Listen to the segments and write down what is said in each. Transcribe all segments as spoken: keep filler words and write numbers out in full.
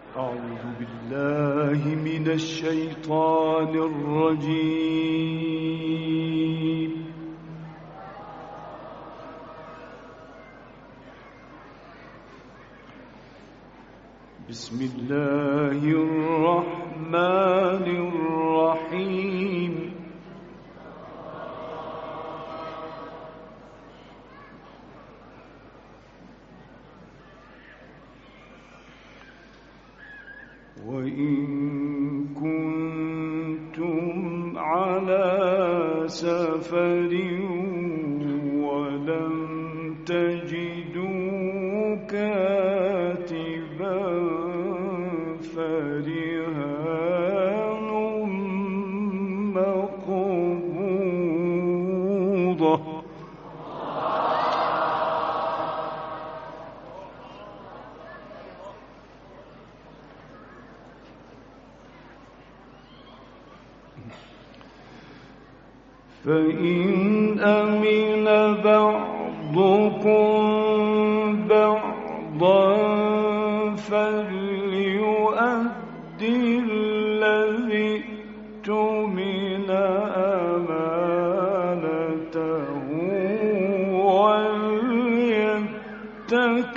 أعوذ بالله من الشيطان الرجيم. بسم الله الرحمن الرحيم. وإن كنتم على سفر ولم تجدوا كاتبا فرهان مقبوضة فإن أمن بعضكم بعضا فليؤدي الذي اؤتمن أمانته وليتق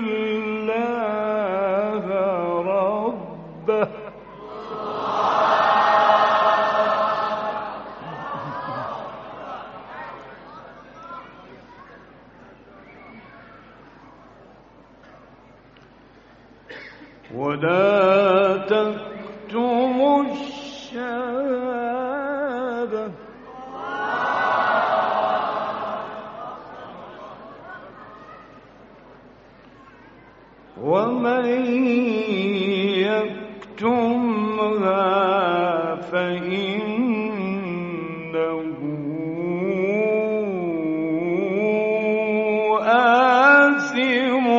الله ربه ولا تكتموا الشهادة ومن يكتمها فإنه آثم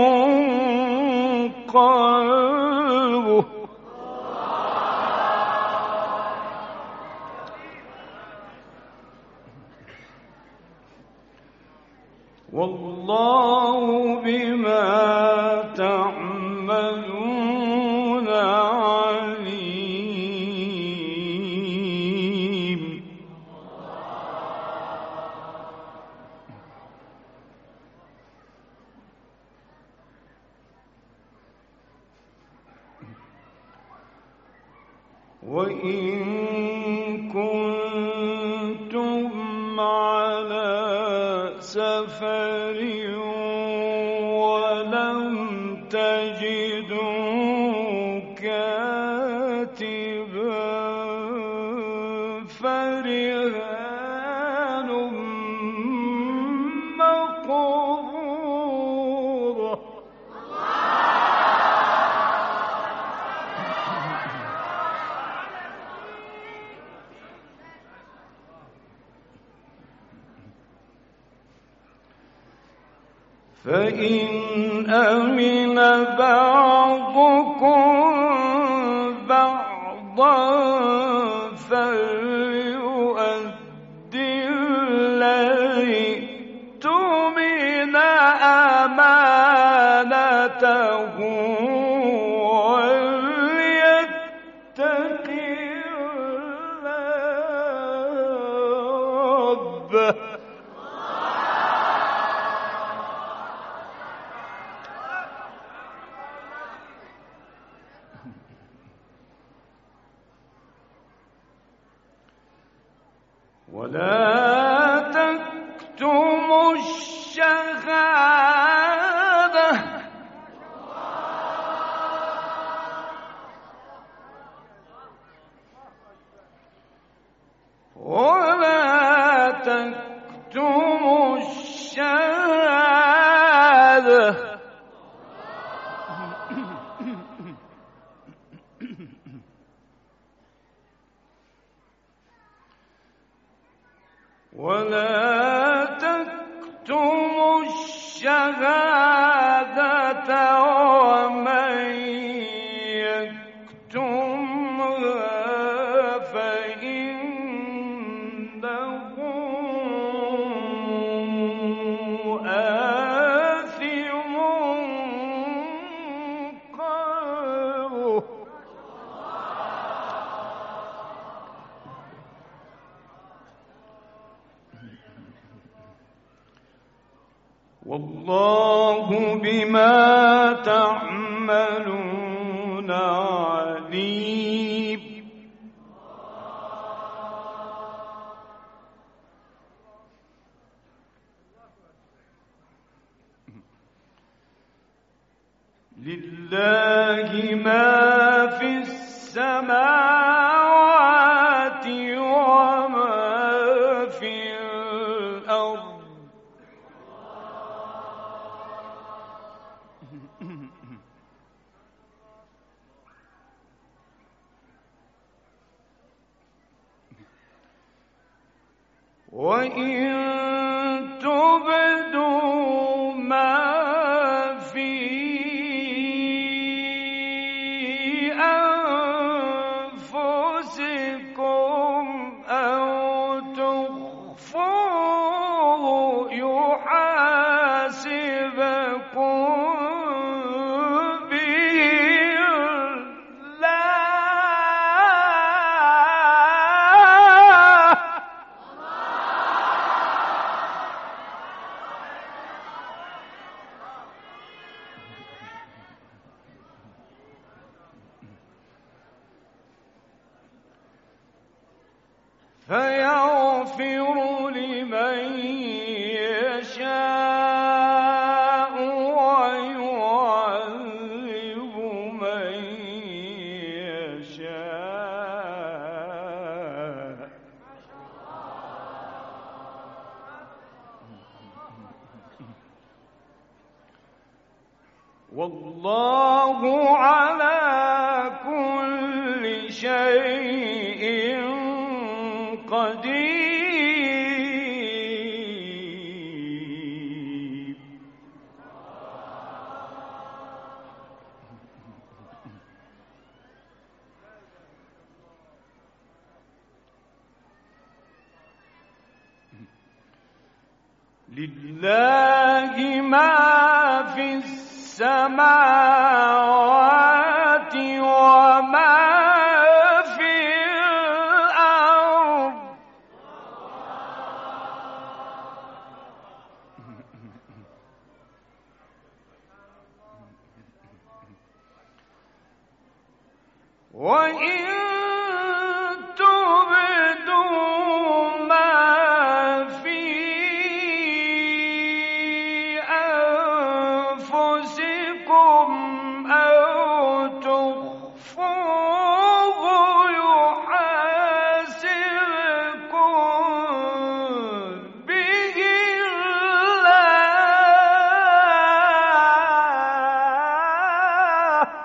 قلبه والله بما تعملون عليم. وإن كنتم على سفر ولم تجدوا كاتبا فرهان مقبوضة فإن أمن بعضكم بعضا فليؤدي الذي اؤتمن أمانته وليتق الله ربه ولا تكتموا الشهادة ولا تكتموا الشهادة ولا تكتموا الشهادة ومن يكتمها فإنه آثم قلبه والله بما تعملون عليم. لله ما في السماوات وما في الأرض. وإن تبدوا ما في أنفسكم أو تخفوه يحاسبكم فيغفر لمن يشاء ويعذب من يشاء. والله على كل شيء قدير. لله ما في السماوات وما في الأرض. وإن تبدوا ما في أنفسكم أو تخفوه يحاسبكم به الله.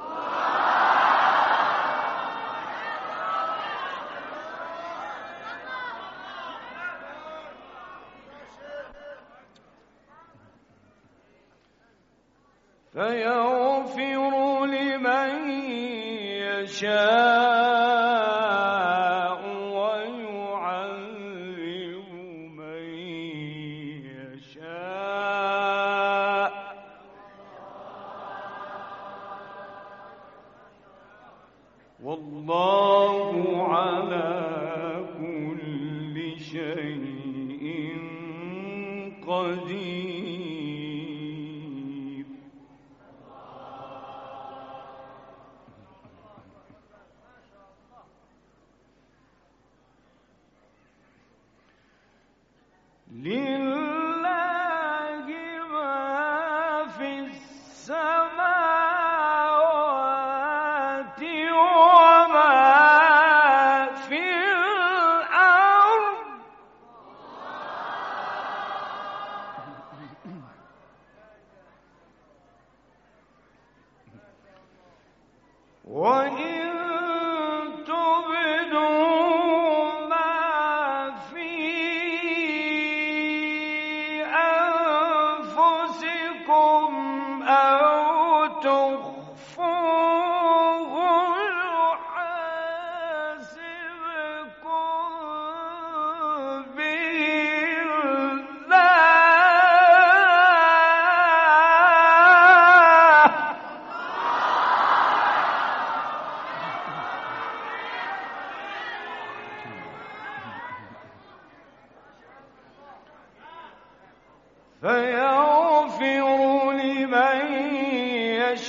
فيغفر لمن يشاء ويعذب من يشاء. والله على كل شيء قدير. لله ما في السماوات وما في الأرض. وإن تبدوا ما في أنفسكم أو تخفوه يحاسبكم به الله. فيوم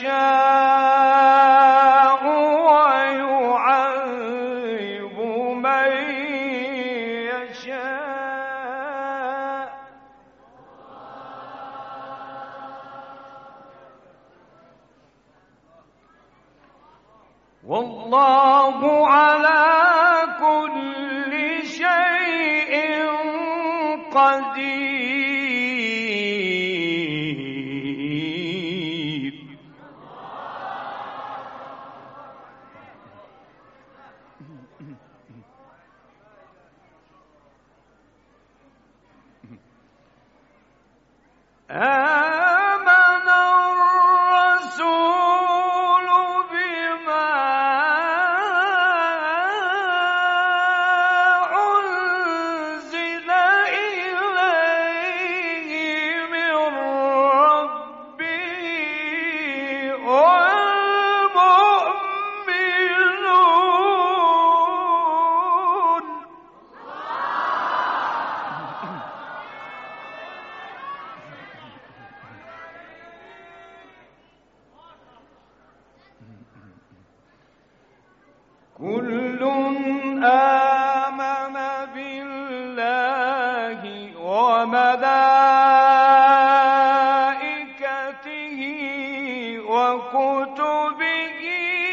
يشاء ويعذب من يشاء. والله على كل شيء قدير. آمن الرسول بما أنزل إليه من ربه والمؤمنون. كل آمن بالله وملائكته وكتبه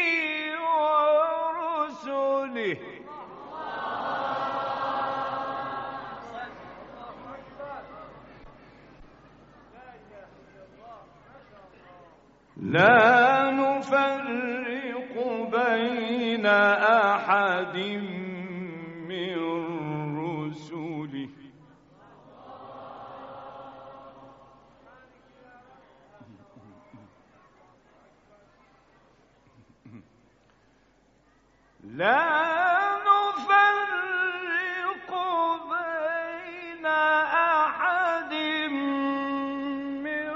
ورسله لا نفرق بين أحد من رسله. لا نفرق بين أحد من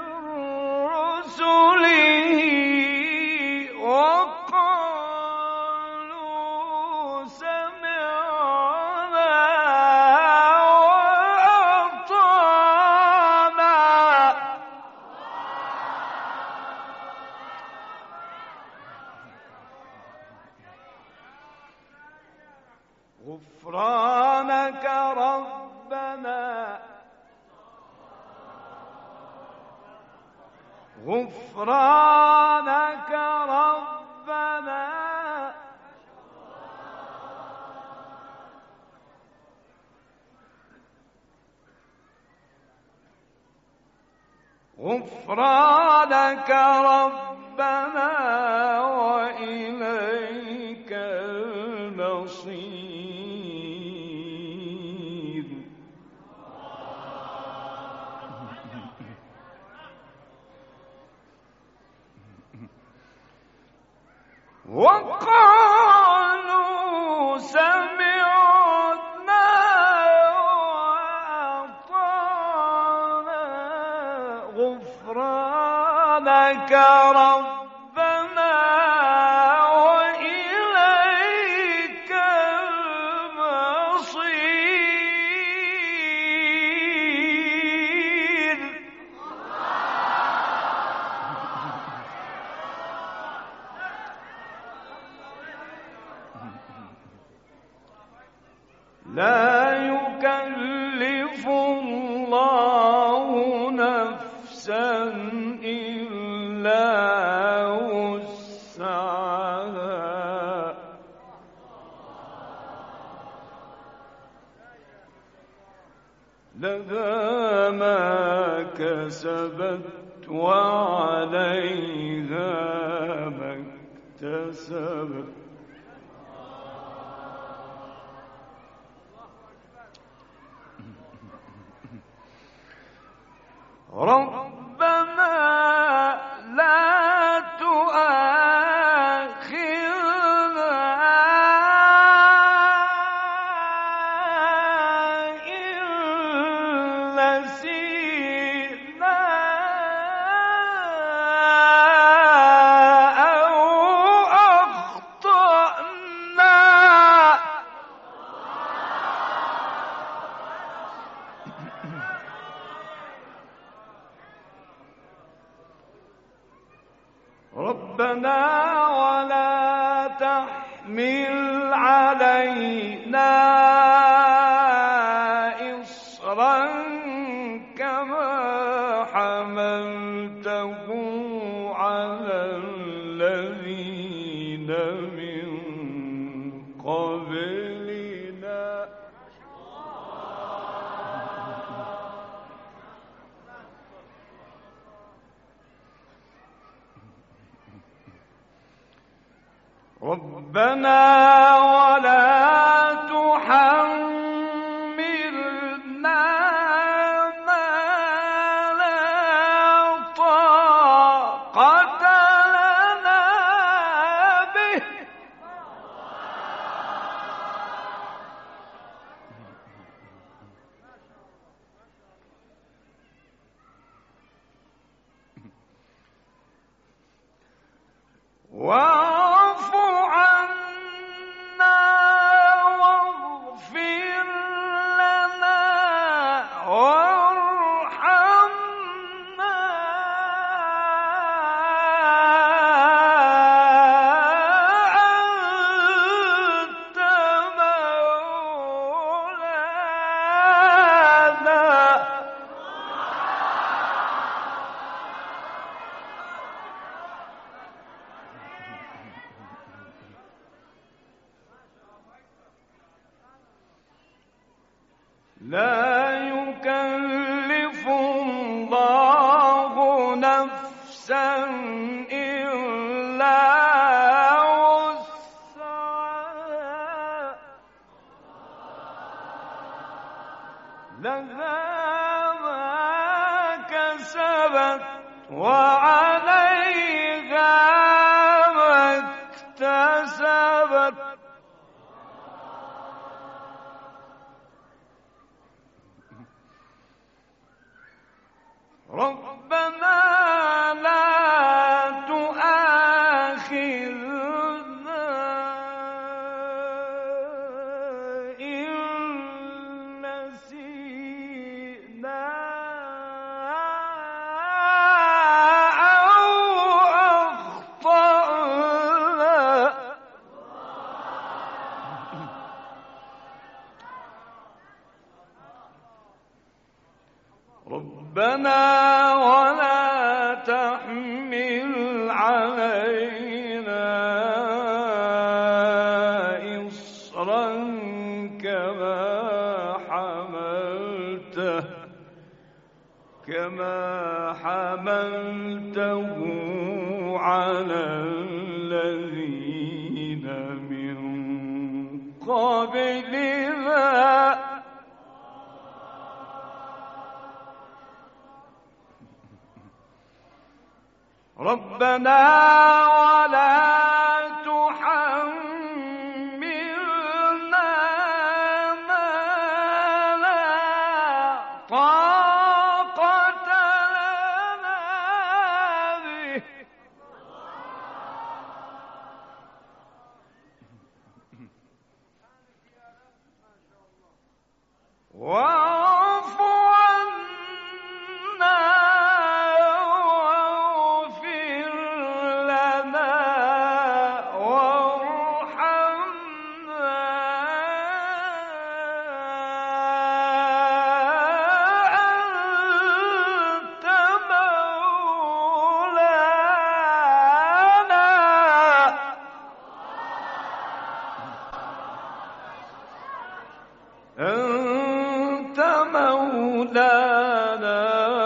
رسله وقالوا سمعنا وأطعنا. غفرانك ربنا غفرانك ربنا غفرانك ربنا وإليك المصير. وقالوا سمعنا وأطعنا غفرانك ربنا وإليك المصير. لا يكلف الله نفسا إلا وسعها. لها ما كسبت وعليها ما اكتسبت. ربنا لا تؤاخذنا إن نسينا أو أخطأنا. ربنا ولا تحمل علينا إصرا كما حملته على الذين من قبلنا. ربنا ولا تحملنا ما لا طاقة لنا به. واعف عنا واغفر لنا وارحمنا أنت مولانا. لا يكلف الله نفسا إلا وسعها لها ما كسبت وعليها ما اكتسبت. ربنا لا تؤاخذنا إن نسينا أو أخطأنا. ربنا ولا تحمل علينا إصرا كما حملته كما حملته على الذين من قبلنا. ربنا ولا تحملنا ما لا طاقة لنا به. واعف عنا واغفر لنا وارحمنا أنت مولانا. أنت مولانا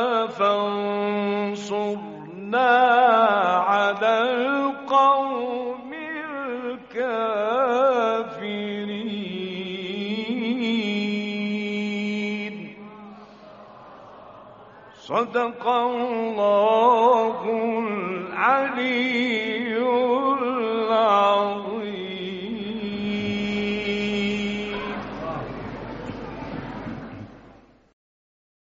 فانصرنا على القوم الكافرين. صدق الله العلي